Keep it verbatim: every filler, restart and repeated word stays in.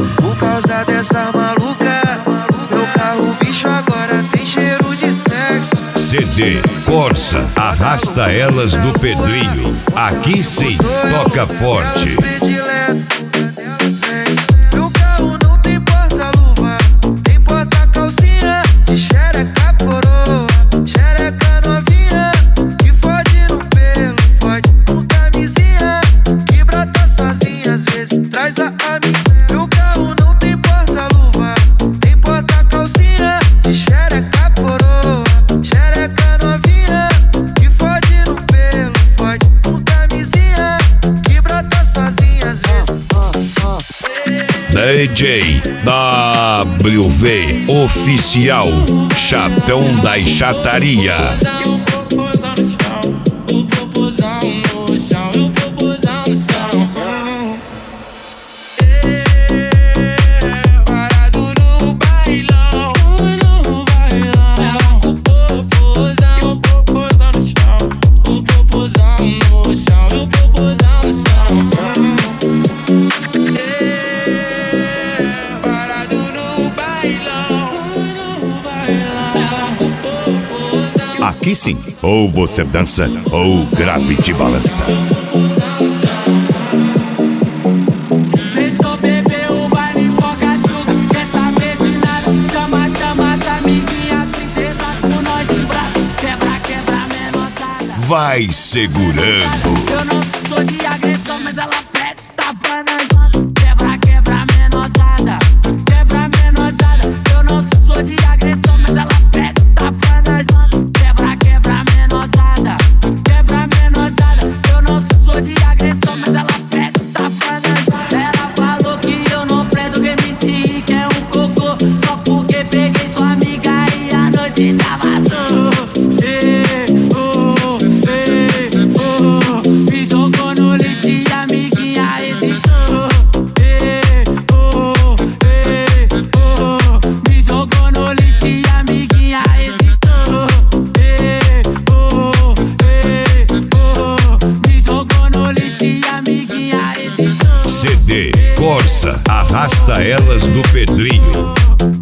Por causa dessa maluca, meu carro bicho agora tem cheiro de sexo. C D Corsa, arrasta elas do Pedrinho. Aqui sim, toca forte. Meu carro não tem porta-luva, tem porta-calcinha de xereca coroa, xereca novinha, que fode no pelo, fode com camisinha, que brota sozinha, às vezes traz a amiga. Meu carro não tem porta-luva, tem porta-calcinha de xereca coroa, xereca novinha, que fode no pelo, fode com camisinha, que brota sozinha, às vezes. D J W V Oficial, chatão da chataria. Aqui sim, ou você dança ou grave te balança. Sentou, bebeu, baile, boca-chuva, quer saber de nada? Chama, chama as amiguinhas, princesa, com nós de braço. Quebra, quebra, menosada. Vai segurando. Eu não sou de agressão, mas ela pede, tá banando. Quebra, quebra, menosada. Quebra, menosada. Eu não sou de agressão, mas ela pede, tá banando. Quebra, quebra, menosada. Quebra, menosada. Eu não sou de agressão, mas ela pede, tá banando. Ela falou que eu não prendo, que M C que é um cocô, só porque peguei sua amiga e a noite já vazou. Ei, oh, ei, oh, me jogou no lixo e a amiguinha hesitou. Ei, oh, ei, oh, me jogou no lixo e a amiguinha hesitou. Ei, oh, ei, oh, me jogou no lixo e a amiguinha hesitou. C D Corsa, arrasta elas do Pedrinho.